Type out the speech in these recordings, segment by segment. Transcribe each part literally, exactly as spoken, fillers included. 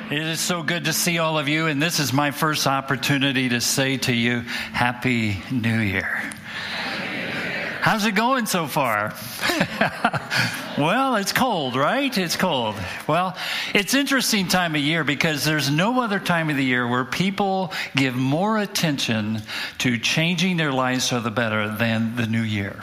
It is so good to see all of you, and this is my first opportunity to say to you, Happy New Year. How's it going so far? Well, it's cold, right? It's cold. Well, it's an interesting time of year because there's no other time of the year where people give more attention to changing their lives for the better than the new year.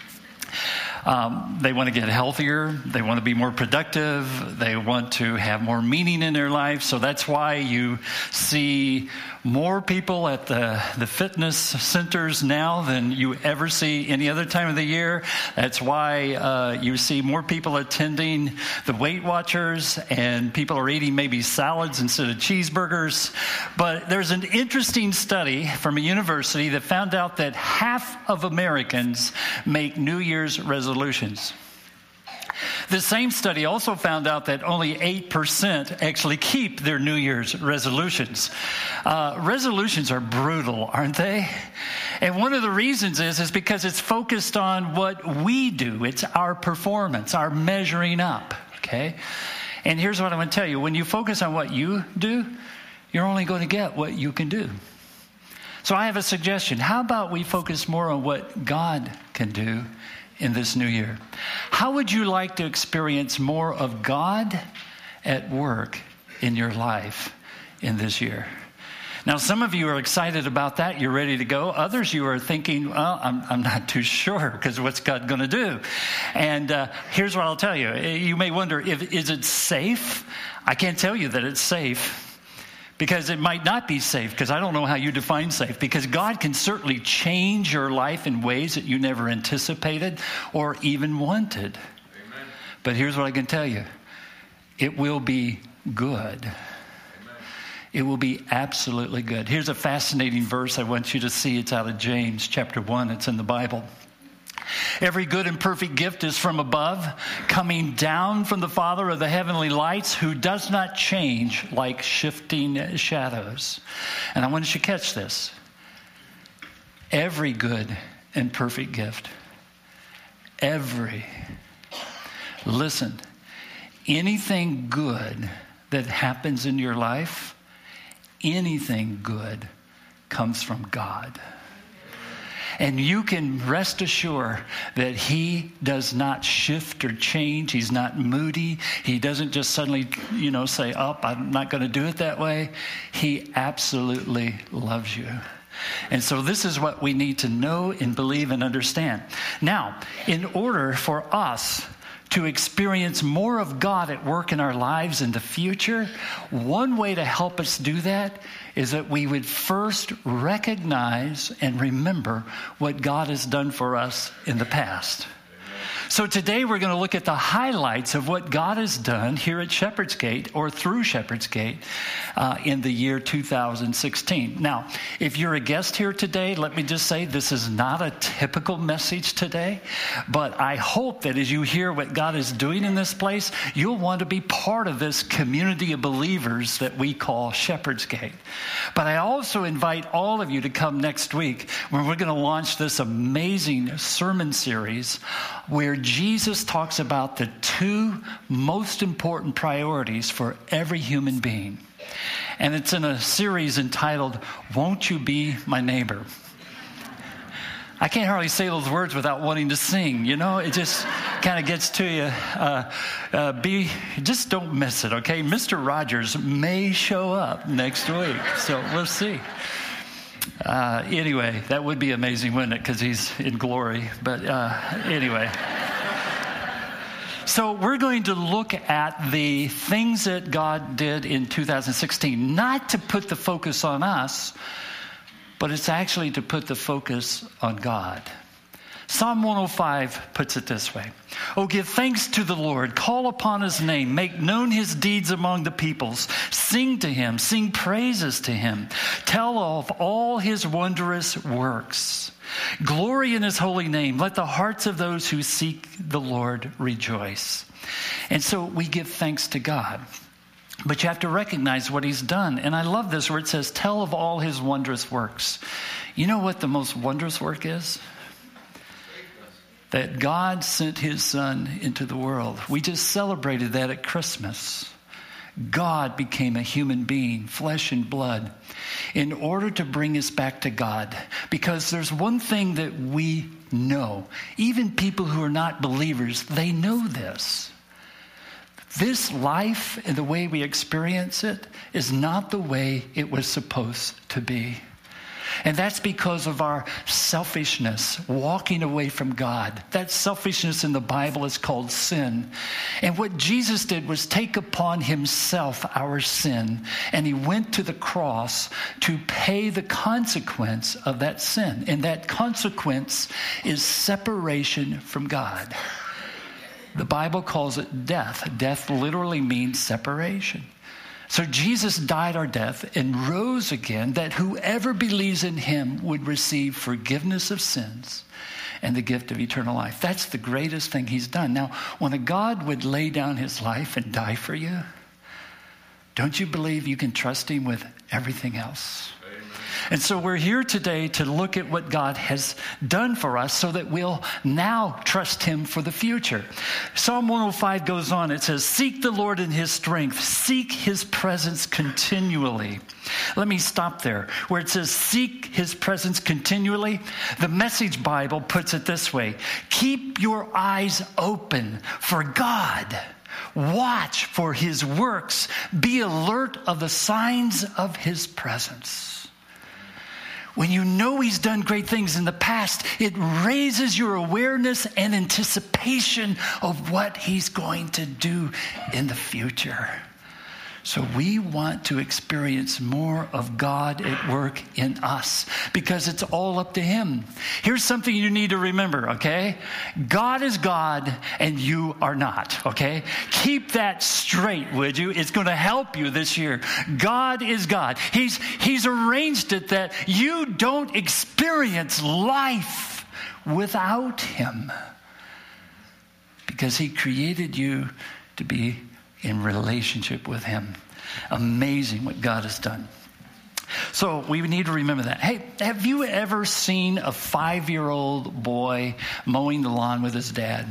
Um, they want to get healthier. They want to be more productive. They want to have more meaning in their life. So that's why you see more people at the, the fitness centers now than you ever see any other time of the year. That's why uh, you see more people attending the Weight Watchers, and people are eating maybe salads instead of cheeseburgers. But there's an interesting study from a university that found out that half of Americans make New Year's resolutions. The same study also found out that only eight percent actually keep their New Year's resolutions. Uh, resolutions are brutal, aren't they? And one of the reasons is, is because it's focused on what we do. It's our performance, our measuring up, okay? And here's what I want to tell you. When you focus on what you do, you're only going to get what you can do. So I have a suggestion. How about we focus more on what God can do in this new year? How would you like to experience more of God at work in your life in this year? Now, some of you are excited about that. You're ready to go. Others, you are thinking, well, I'm, I'm not too sure, because what's God going to do? And uh, here's what I'll tell you. You may wonder, if is it safe? I can't tell you that it's safe, because it might not be safe, because I don't know how you define safe, because God can certainly change your life in ways that you never anticipated or even wanted. Amen. But here's what I can tell you. It will be good. Amen. It will be absolutely good. Here's a fascinating verse I want you to see. It's out of James chapter one. It's in the Bible. Every good and perfect gift is from above, coming down from the Father of the heavenly lights, who does not change like shifting shadows. And I want you to catch this. Every good and perfect gift. Every. Listen, anything good that happens in your life, anything good comes from God. And you can rest assured that he does not shift or change. He's not moody. He doesn't just suddenly, you know, say, oh, I'm not going to do it that way. He absolutely loves you. And so this is what we need to know and believe and understand. Now, in order for us to experience more of God at work in our lives in the future, one way to help us do that is that we would first recognize and remember what God has done for us in the past. So today we're going to look at the highlights of what God has done here at Shepherd's Gate, or through Shepherd's Gate, uh, in the year two thousand sixteen. Now, if you're a guest here today, let me just say this is not a typical message today, but I hope that as you hear what God is doing in this place, you'll want to be part of this community of believers that we call Shepherd's Gate. But I also invite all of you to come next week, when we're going to launch this amazing sermon series where Jesus talks about the two most important priorities for every human being. And it's in a series entitled, Won't You Be My Neighbor? I can't hardly say those words without wanting to sing, you know? It just kind of gets to you. Uh, uh, be, just don't miss it, okay? Mister Rogers may show up next week, so we'll see. Uh, anyway, that would be amazing, wouldn't it? Because he's in glory. But uh, anyway. So we're going to look at the things that God did in two thousand sixteen, not to put the focus on us, but it's actually to put the focus on God. Psalm one oh five puts it this way. Oh, give thanks to the Lord. Call upon his name. Make known his deeds among the peoples. Sing to him. Sing praises to him. Tell of all his wondrous works. Glory in his holy name. Let the hearts of those who seek the Lord rejoice. And so we give thanks to God. But you have to recognize what he's done. And I love this where it says, tell of all his wondrous works. You know what the most wondrous work is? That God sent his son into the world. We just celebrated that at Christmas. God became a human being, flesh and blood, in order to bring us back to God. Because there's one thing that we know. Even people who are not believers, they know this. This life and the way we experience it is not the way it was supposed to be. And that's because of our selfishness, walking away from God. That selfishness in the Bible is called sin. And what Jesus did was take upon himself our sin, and he went to the cross to pay the consequence of that sin. And that consequence is separation from God. The Bible calls it death. Death literally means separation. So Jesus died our death and rose again, that whoever believes in him would receive forgiveness of sins and the gift of eternal life. That's the greatest thing he's done. Now, when a God would lay down his life and die for you, don't you believe you can trust him with everything else? And so we're here today to look at what God has done for us so that we'll now trust him for the future. Psalm one oh five goes on. It says, seek the Lord in his strength. Seek his presence continually. Let me stop there. Where it says, seek his presence continually, the Message Bible puts it this way. Keep your eyes open for God. Watch for his works. Be alert of the signs of his presence. When you know he's done great things in the past, it raises your awareness and anticipation of what he's going to do in the future. So we want to experience more of God at work in us because it's all up to him. Here's something you need to remember, okay? God is God and you are not, okay? Keep that straight, would you? It's going to help you this year. God is God. He's, he's arranged it that you don't experience life without him because he created you to be in relationship with him. Amazing what God has done. So we need to remember that. Hey, have you ever seen a five-year-old boy mowing the lawn with his dad?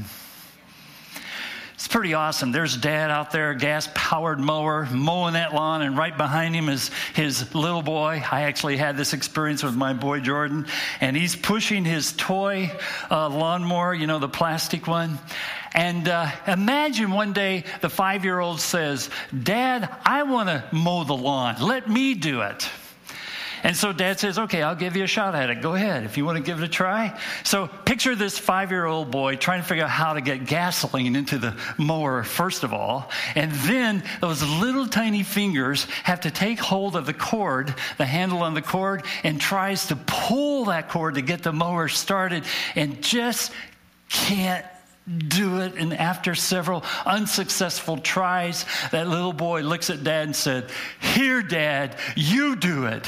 It's pretty awesome. There's dad out there, gas-powered mower, mowing that lawn, and right behind him is his little boy. I actually had this experience with my boy Jordan, and he's pushing his toy uh, lawnmower, you know, the plastic one. And uh, imagine one day the five-year-old says, Dad, I want to mow the lawn. Let me do it. And so Dad says, okay, I'll give you a shot at it. Go ahead if you want to give it a try. So picture this five-year-old boy trying to figure out how to get gasoline into the mower, first of all. And then those little tiny fingers have to take hold of the cord, the handle on the cord, and tries to pull that cord to get the mower started and just can't do it. And after several unsuccessful tries, that little boy looks at Dad and said, here, Dad, you do it.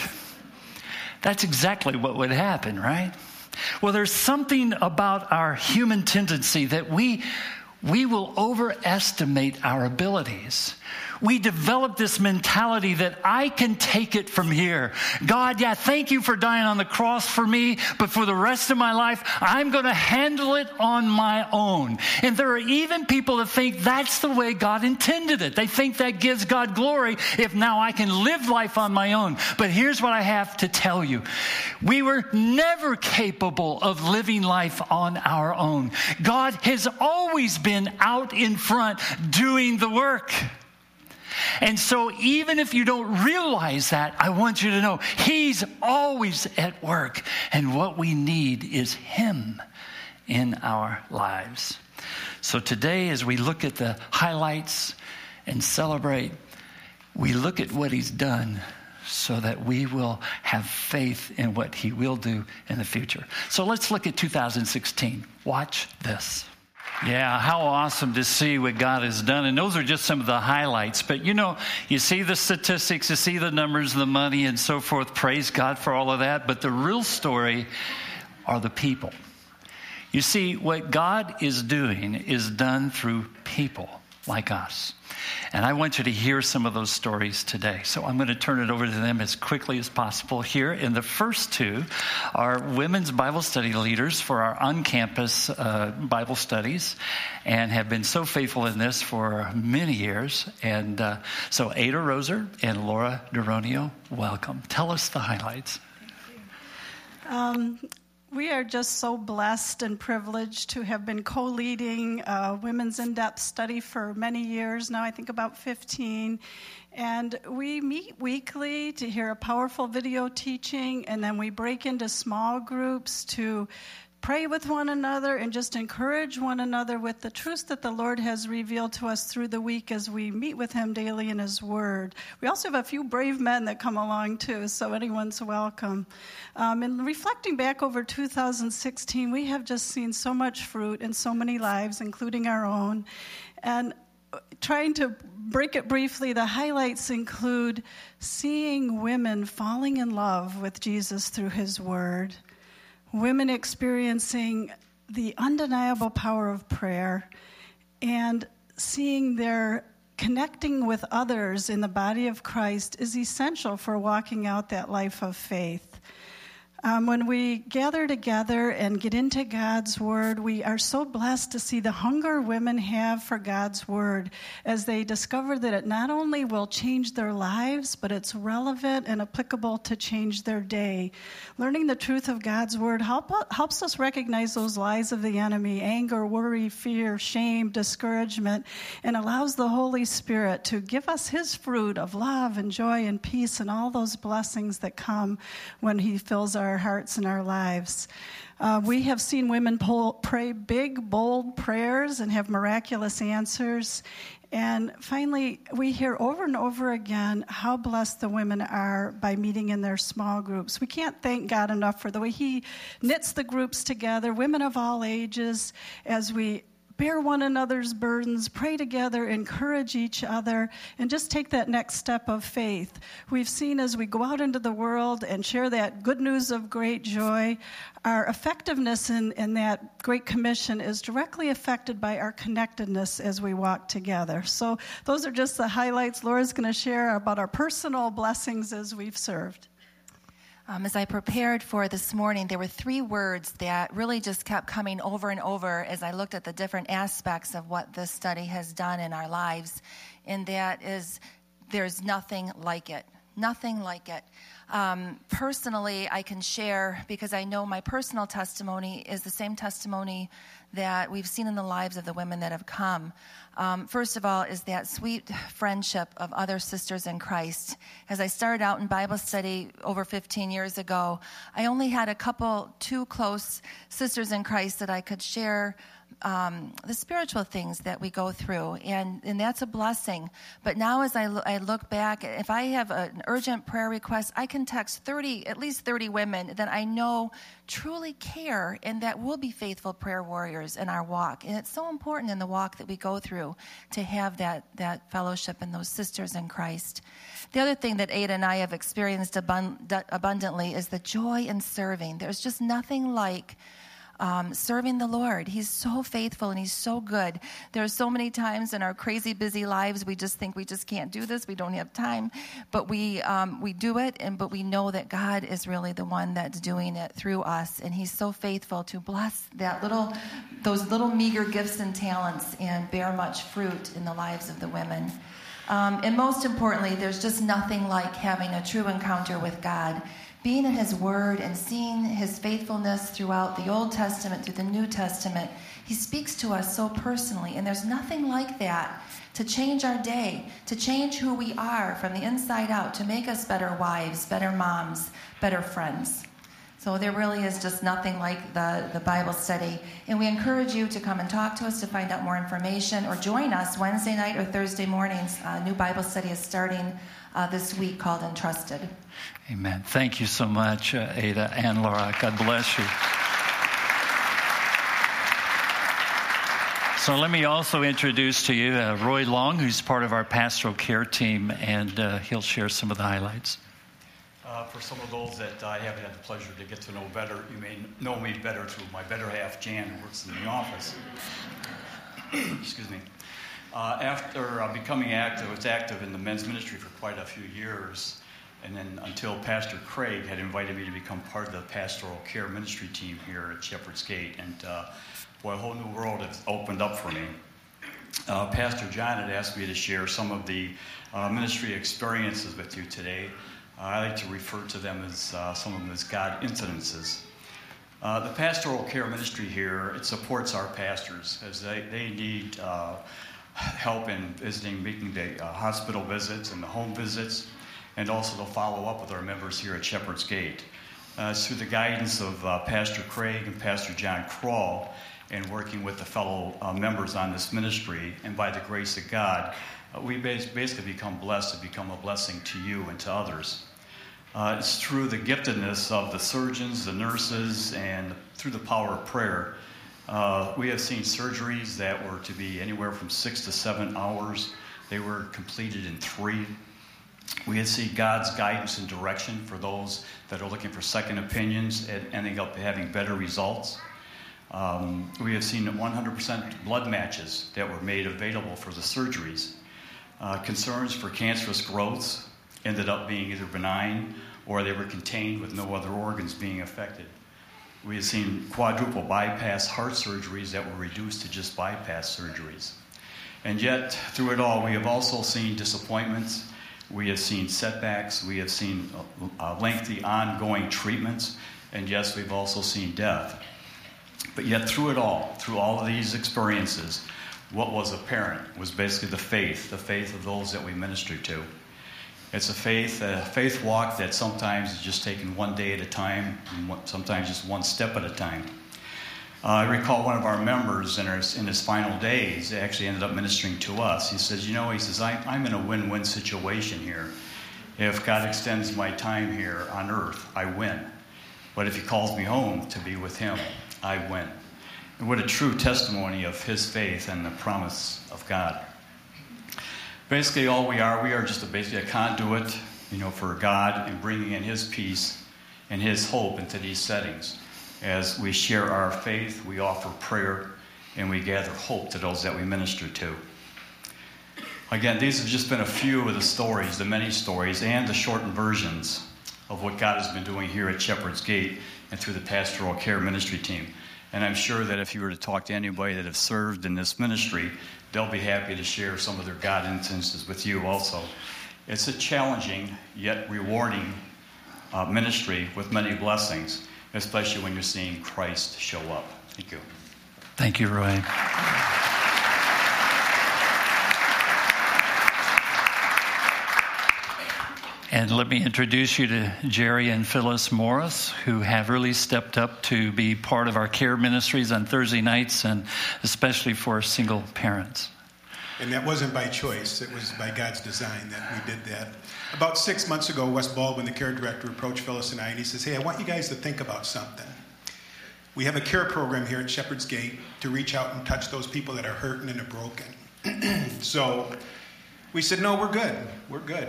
That's exactly what would happen, right? Well, there's something about our human tendency that we we will overestimate our abilities. We develop this mentality that I can take it from here. God, yeah, thank you for dying on the cross for me, but for the rest of my life, I'm going to handle it on my own. And there are even people that think that's the way God intended it. They think that gives God glory if now I can live life on my own. But here's what I have to tell you. We were never capable of living life on our own. God has always been out in front doing the work. And so even if you don't realize that, I want you to know he's always at work. And what we need is him in our lives. So today, as we look at the highlights and celebrate, we look at what he's done so that we will have faith in what he will do in the future. So let's look at two thousand sixteen. Watch this. Yeah, how awesome to see what God has done. And those are just some of the highlights. But, you know, you see the statistics, you see the numbers, the money, and so forth. Praise God for all of that. But the real story are the people. You see, what God is doing is done through people. like us. And I want you to hear some of those stories today. So I'm going to turn it over to them as quickly as possible here. And the first two are women's Bible study leaders for our on-campus uh, Bible studies and have been so faithful in this for many years. And uh, so Ada Roser and Laura Duronio, welcome. Tell us the highlights. Thank you. Um, We are just so blessed and privileged to have been co-leading uh, women's in-depth study for many years now, I think about fifteen. And we meet weekly to hear a powerful video teaching, and then we break into small groups to pray with one another and just encourage one another with the truths that the Lord has revealed to us through the week as we meet with him daily in his word. We also have a few brave men that come along too, so anyone's welcome. Um, and reflecting back over two thousand sixteen, we have just seen so much fruit in so many lives, including our own. And trying to break it briefly, the highlights include seeing women falling in love with Jesus through his word, women experiencing the undeniable power of prayer, and seeing their connecting with others in the body of Christ is essential for walking out that life of faith. Um, when we gather together and get into God's Word, we are so blessed to see the hunger women have for God's Word as they discover that it not only will change their lives, but it's relevant and applicable to change their day. Learning the truth of God's Word help, helps us recognize those lies of the enemy, anger, worry, fear, shame, discouragement, and allows the Holy Spirit to give us his fruit of love and joy and peace and all those blessings that come when he fills our hearts and our lives. Uh, we have seen women pull, pray big, bold prayers and have miraculous answers. And finally, we hear over and over again how blessed the women are by meeting in their small groups. We can't thank God enough for the way he knits the groups together, women of all ages, as we bear one another's burdens, pray together, encourage each other, and just take that next step of faith. We've seen as we go out into the world and share that good news of great joy, our effectiveness in, in that great commission is directly affected by our connectedness as we walk together. So those are just the highlights. Laura's going to share about our personal blessings as we've served. Um, as I prepared for this morning, there were three words that really just kept coming over and over as I looked at the different aspects of what this study has done in our lives. And that is, there's nothing like it. Nothing like it. Um, personally, I can share, because I know my personal testimony is the same testimony that we've seen in the lives of the women that have come. Um, first of all, is that sweet friendship of other sisters in Christ. As I started out in Bible study over fifteen years ago, I only had a couple, two close sisters in Christ that I could share Um, the spiritual things that we go through, and, and that's a blessing. But now as I, lo- I look back, if I have a, an urgent prayer request, I can text thirty, at least thirty women that I know truly care and that will be faithful prayer warriors in our walk. And it's so important in the walk that we go through to have that, that fellowship and those sisters in Christ. The other thing that Ada and I have experienced abund- abundantly is the joy in serving. There's just nothing like Um, serving the Lord. He's so faithful and he's so good. There are so many times in our crazy busy lives we just think we just can't do this. We don't have time, but we um, we do it. And but we know that God is really the one that's doing it through us, and He's so faithful to bless that little, those little meager gifts and talents, and bear much fruit in the lives of the women. Um, and most importantly, there's just nothing like having a true encounter with God. Being in His Word and seeing His faithfulness throughout the Old Testament, through the New Testament, He speaks to us so personally. And there's nothing like that to change our day, to change who we are from the inside out, to make us better wives, better moms, better friends. So there really is just nothing like the, the Bible study. And we encourage you to come and talk to us to find out more information, or join us Wednesday night or Thursday mornings. A new Bible study is starting uh, this week called Entrusted. Amen. Thank you so much, uh, Ada and Laura. God bless you. So let me also introduce to you uh, Roy Long, who's part of our pastoral care team, and uh, he'll share some of the highlights. Uh, for some of those that I haven't had the pleasure to get to know better, you may know me better through my better half, Jan, who works in the office. Excuse me. Uh, after uh, becoming active, I was active in the men's ministry for quite a few years, and then until Pastor Craig had invited me to become part of the pastoral care ministry team here at Shepherd's Gate, and uh, boy, a whole new world has opened up for me. Uh, Pastor John had asked me to share some of the uh, ministry experiences with you today. Uh, I like to refer to them as uh, some of them as God incidences. Uh, the pastoral care ministry here, it supports our pastors as they, they need uh, help in visiting, making the uh, hospital visits and the home visits, and also to follow up with our members here at Shepherd's Gate. Uh, it's through the guidance of uh, Pastor Craig and Pastor John Kroll, and working with the fellow uh, members on this ministry, and by the grace of God, uh, we basically become blessed to become a blessing to you and to others. Uh, it's through the giftedness of the surgeons, the nurses, and through the power of prayer. Uh, we have seen surgeries that were to be anywhere from six to seven hours. They were completed in three. We have seen God's guidance and direction for those that are looking for second opinions and ending up having better results. Um, we have seen one hundred percent blood matches that were made available for the surgeries. Uh, concerns for cancerous growths ended up being either benign or they were contained with no other organs being affected. We have seen quadruple bypass heart surgeries that were reduced to just bypass surgeries. And yet, through it all, we have also seen disappointments. We have seen setbacks. We have seen uh, lengthy ongoing treatments. And yes, we've also seen death. But yet through it all, through all of these experiences, what was apparent was basically the faith, the faith of those that we minister to. It's a faith, a faith walk that sometimes is just taken one day at a time, and sometimes just one step at a time. Uh, I recall one of our members in, our, in his final days actually ended up ministering to us. He says, you know, he says, I, I'm in a win-win situation here. If God extends my time here on earth, I win. But if he calls me home to be with him, I win. And what a true testimony of his faith and the promise of God. Basically, all we are, we are just a, basically a conduit, you know, for God and bringing in his peace and his hope into these settings. As we share our faith, we offer prayer, and we gather hope to those that we minister to. Again, these have just been a few of the stories, the many stories, and the shortened versions of what God has been doing here at Shepherd's Gate and through the pastoral care ministry team. And I'm sure that if you were to talk to anybody that have served in this ministry, they'll be happy to share some of their God instances with you also. It's a challenging yet rewarding uh, ministry with many blessings, especially when you're seeing Christ show up. Thank you. Thank you, Roy. And let me introduce you to Jerry and Phyllis Morris, who have really stepped up to be part of our care ministries on Thursday nights, and especially for single parents. And that wasn't by choice. It was by God's design that we did that. About six months ago, Wes Baldwin, the care director, approached Phyllis and I, and he says, hey, I want you guys to think about something. We have a care program here at Shepherd's Gate to reach out and touch those people that are hurting and are broken. So we said, no, we're good. We're good.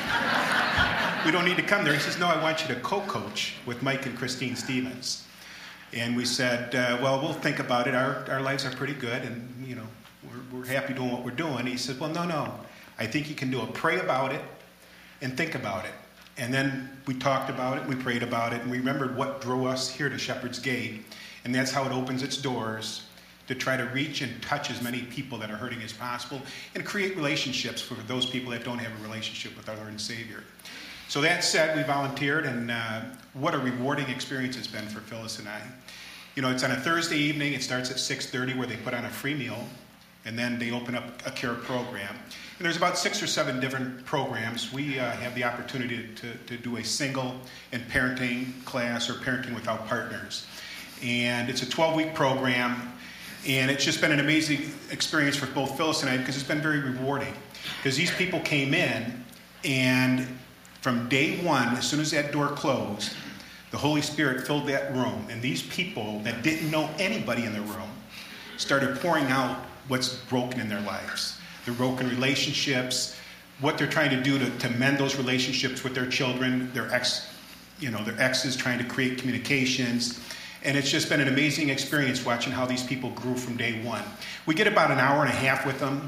Uh, we don't need to come there. He says, no, I want you to co-coach with Mike and Christine Stevens. And we said, uh, well, we'll think about it. Our our lives are pretty good, and, you know, we're, we're happy doing what we're doing. He said, well, no, no. I think you can do it. Pray about it and think about it. And then we talked about it, we prayed about it, and we remembered what drew us here to Shepherd's Gate. And that's how it opens its doors, to try to reach and touch as many people that are hurting as possible and create relationships for those people that don't have a relationship with our Lord and Savior. So that said, we volunteered, and uh, what a rewarding experience it's been for Phyllis and I. You know, it's on a Thursday evening. It starts at six thirty, where they put on a free meal, and then they open up a care program. And there's about six or seven different programs. We uh, have the opportunity to, to do a single and parenting class or parenting without partners. And it's a twelve-week program. And it's just been an amazing experience for both Phyllis and I, because it's been very rewarding. Because these people came in, and from day one, as soon as that door closed, the Holy Spirit filled that room. And these people that didn't know anybody in the room started pouring out what's broken in their lives. Their broken relationships, what they're trying to do to, to mend those relationships with their children, their ex, you know, their exes trying to create communications. And it's just been an amazing experience watching how these people grew from day one. We get about an hour and a half with them,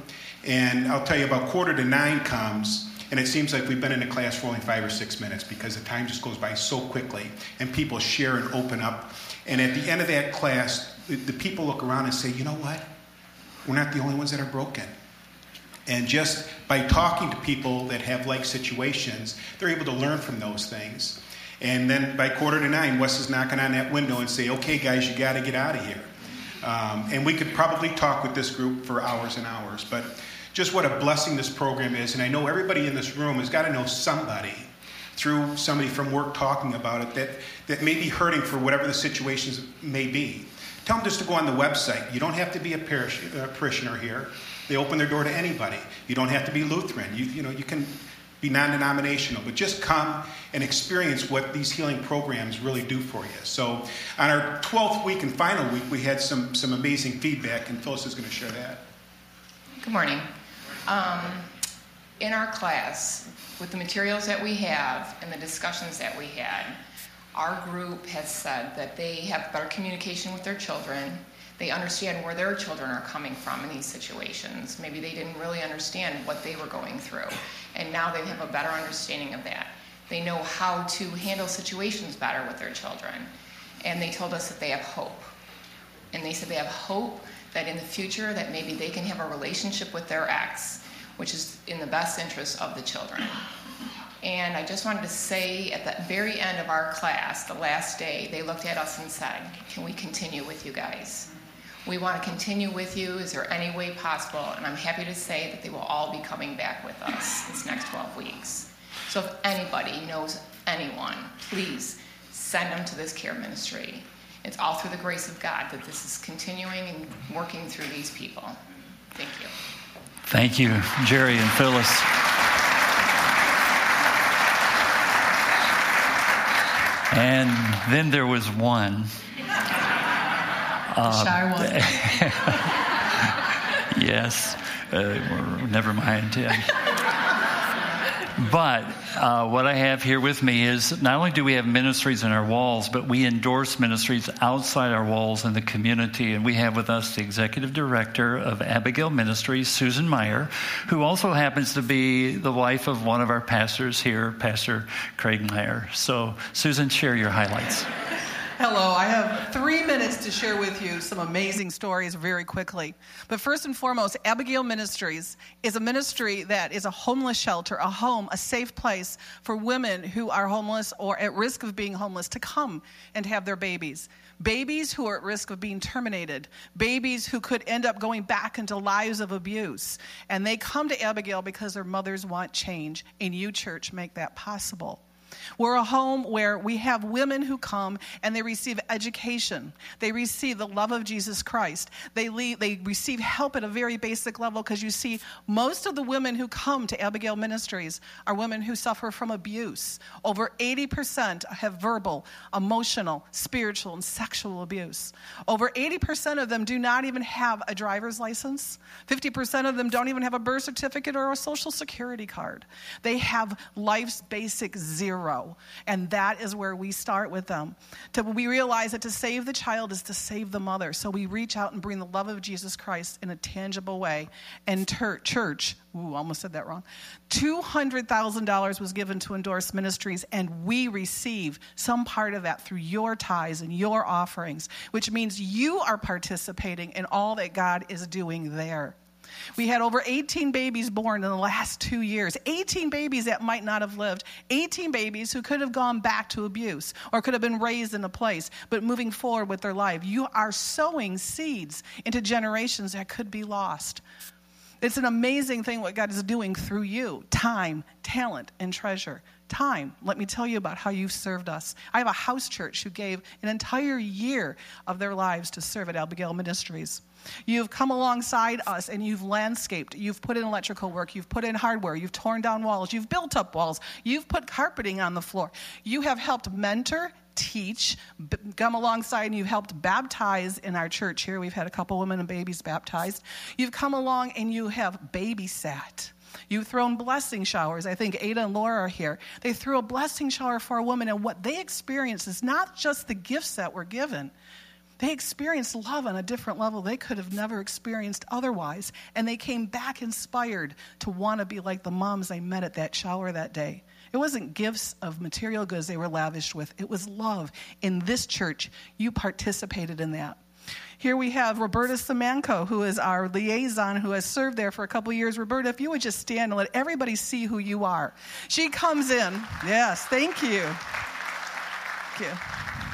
And I'll tell you, about quarter to nine comes, and it seems like we've been in a class for only five or six minutes because the time just goes by so quickly, and people share and open up. And at the end of that class, the, the people look around and say, you know what? We're not the only ones that are broken. And just by talking to people that have like situations, they're able to learn from those things. And then by quarter to nine, Wes is knocking on that window and say, okay, guys, you got to get out of here. Um, and we could probably talk with this group for hours and hours. But just what a blessing this program is. And I know everybody in this room has got to know somebody through somebody from work talking about it that, that may be hurting for whatever the situations may be. Tell them just to go on the website. You don't have to be a parish, uh, parishioner here. They open their door to anybody. You don't have to be Lutheran. You, you know, you can be non-denominational, but just come and experience what these healing programs really do for you. So on our twelfth week and final week, we had some, some amazing feedback, and Phyllis is going to share that. Good morning. Um, in our class, with the materials that we have and the discussions that we had, our group has said that they have better communication with their children. They understand where their children are coming from in these situations. Maybe they didn't really understand what they were going through, and now they have a better understanding of that. They know how to handle situations better with their children, and they told us that they have hope. And they said they have hope that in the future that maybe they can have a relationship with their ex, which is in the best interest of the children. And I just wanted to say at the very end of our class, the last day, they looked at us and said, can we continue with you guys? We want to continue with you. Is there any way possible? And I'm happy to say that they will all be coming back with us this next twelve weeks. So if anybody knows anyone, please send them to this care ministry. It's all through the grace of God that this is continuing and working through these people. Thank you. Thank you, Jerry and Phyllis. And then there was one. Uh, Shy one. Yes. Uh, never mind. Yeah. But uh, what I have here with me is not only do we have ministries in our walls, but we endorse ministries outside our walls in the community. And we have with us the executive director of Abigail Ministries, Susan Meyer, who also happens to be the wife of one of our pastors here, Pastor Craig Meyer. So, Susan, share your highlights. Hello, I have three minutes to share with you some amazing stories very quickly. But first and foremost, Abigail Ministries is a ministry that is a homeless shelter, a home, a safe place for women who are homeless or at risk of being homeless to come and have their babies. Babies who are at risk of being terminated, babies who could end up going back into lives of abuse. And they come to Abigail because their mothers want change, and you, church, make that possible. We're a home where we have women who come and they receive education. They receive the love of Jesus Christ. They leave, they receive help at a very basic level because you see, most of the women who come to Abigail Ministries are women who suffer from abuse. Over eighty percent have verbal, emotional, spiritual, and sexual abuse. Over eighty percent of them do not even have a driver's license. fifty percent of them don't even have a birth certificate or a social security card. They have life's basic zero. And that is where we start with them. To, we realize that to save the child is to save the mother. So we reach out and bring the love of Jesus Christ in a tangible way. And ter- church, ooh, almost said that wrong, two hundred thousand dollars was given to Endorse Ministries, and we receive some part of that through your tithes and your offerings, which means you are participating in all that God is doing there. We had over eighteen babies born in the last two years. eighteen babies that might not have lived. eighteen babies who could have gone back to abuse or could have been raised in a place, but moving forward with their life. You are sowing seeds into generations that could be lost. It's an amazing thing what God is doing through you. Time, talent, and treasure. Time. Let me tell you about how you've served us. I have a house church who gave an entire year of their lives to serve at Abigail Ministries. You've come alongside us and you've landscaped. You've put in electrical work. You've put in hardware. You've torn down walls. You've built up walls. You've put carpeting on the floor. You have helped mentor, teach, b- come alongside, and you've helped baptize in our church here. We've had a couple women and babies baptized. You've come along and you have babysat. You've thrown blessing showers. I think Ada and Laura are here. They threw a blessing shower for a woman, and what they experience is not just the gifts that were given. They experienced love on a different level they could have never experienced otherwise. And they came back inspired to want to be like the moms I met at that shower that day. It wasn't gifts of material goods they were lavished with. It was love. In this church, you participated in that. Here we have Roberta Simanko, who is our liaison, who has served there for a couple years. Roberta, if you would just stand and let everybody see who you are. She comes in. Yes, thank you. Thank you.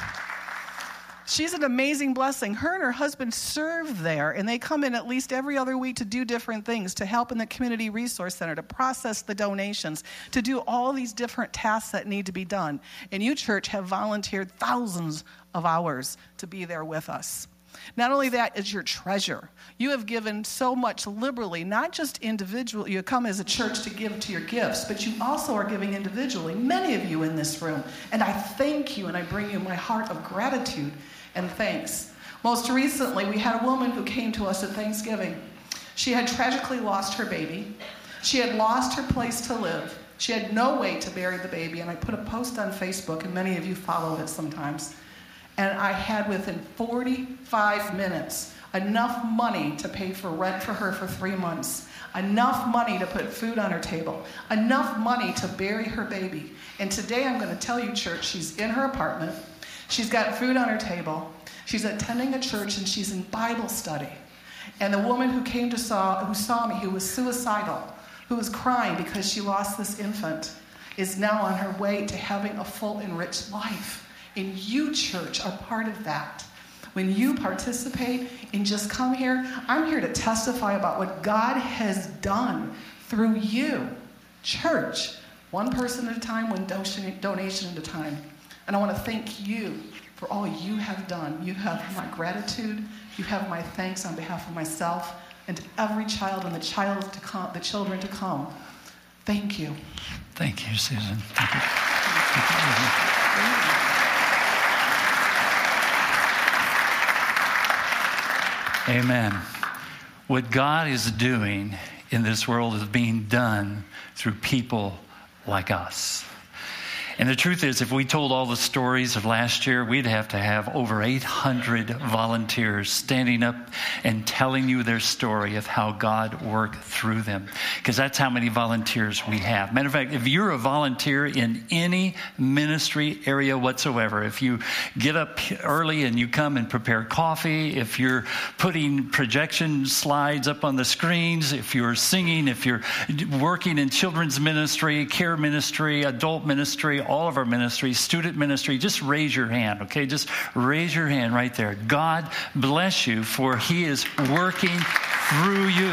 She's an amazing blessing. Her and her husband serve there, and they come in at least every other week to do different things, to help in the Community Resource Center, to process the donations, to do all these different tasks that need to be done. And you, church, have volunteered thousands of hours to be there with us. Not only that, it's your treasure. You have given so much liberally, not just individually. You come as a church to give to your gifts, but you also are giving individually, many of you in this room. And I thank you, and I bring you my heart of gratitude and thanks. Most recently, we had a woman who came to us at Thanksgiving. She had tragically lost her baby. She had lost her place to live. She had no way to bury the baby, and I put a post on Facebook, and many of you follow it sometimes. And I had, within forty-five minutes, enough money to pay for rent for her for three months, enough money to put food on her table, enough money to bury her baby. And today I'm going to tell you, church, she's in her apartment. She's got food on her table. She's attending a church, and she's in Bible study. And the woman who came to saw, who saw me, who was suicidal, who was crying because she lost this infant, is now on her way to having a full, enriched life. And you, church, are part of that. When you participate and just come here, I'm here to testify about what God has done through you. Church, one person at a time, one donation at a time. And I want to thank you for all you have done. You have my gratitude. You have my thanks on behalf of myself and to every child and the child to come, the children to come. Thank you. Thank you, Susan. Thank you. Thank you. Amen. What God is doing in this world is being done through people like us. And the truth is, if we told all the stories of last year, we'd have to have over eight hundred volunteers standing up and telling you their story of how God worked through them. Because that's how many volunteers we have. Matter of fact, if you're a volunteer in any ministry area whatsoever, if you get up early and you come and prepare coffee, if you're putting projection slides up on the screens, if you're singing, if you're working in children's ministry, care ministry, adult ministry, all of our ministries, student ministry, just raise your hand, okay? Just raise your hand right there. God bless you, for He is working through you.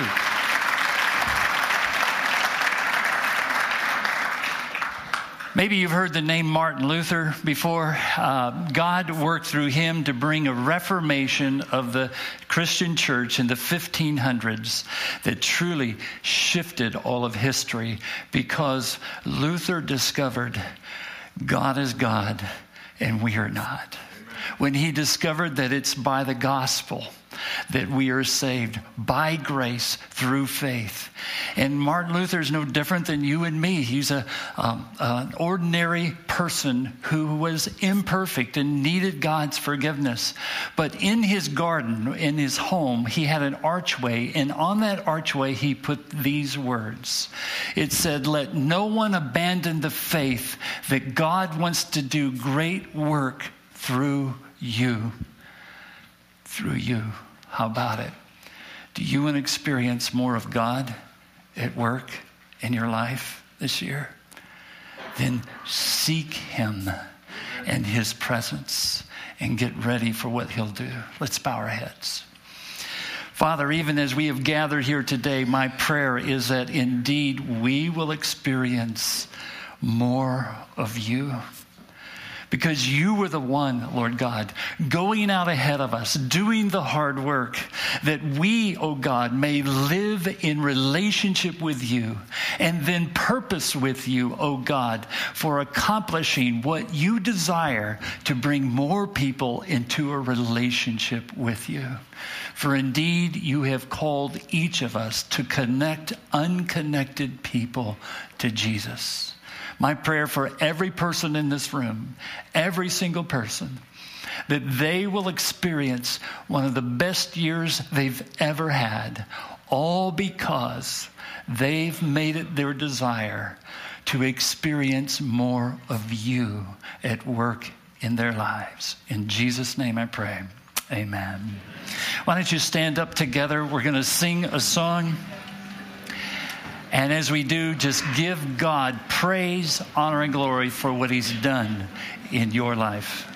Maybe you've heard the name Martin Luther before. Uh, God worked through him to bring a reformation of the Christian church in the fifteen hundreds that truly shifted all of history, because Luther discovered God is God and we are not. When he discovered that it's by the gospel that we are saved, by grace through faith. And Martin Luther is no different than you and me. He's a, um, an ordinary person who was imperfect and needed God's forgiveness. But in his garden, in his home, he had an archway, and on that archway he put these words. It said, "Let no one abandon the faith that God wants to do great work through you." Through you. How about it? Do you want to experience more of God at work in your life this year? Then seek Him and His presence and get ready for what He'll do. Let's bow our heads. Father, even as we have gathered here today, my prayer is that indeed we will experience more of you. Because you were the one, Lord God, going out ahead of us, doing the hard work, that we, oh God, may live in relationship with you and then purpose with you, oh God, for accomplishing what you desire to bring more people into a relationship with you. For indeed, you have called each of us to connect unconnected people to Jesus. My prayer for every person in this room, every single person, that they will experience one of the best years they've ever had, all because they've made it their desire to experience more of you at work in their lives. In Jesus' name I pray. Amen. Why don't you stand up together? We're going to sing a song. And as we do, just give God praise, honor, and glory for what he's done in your life.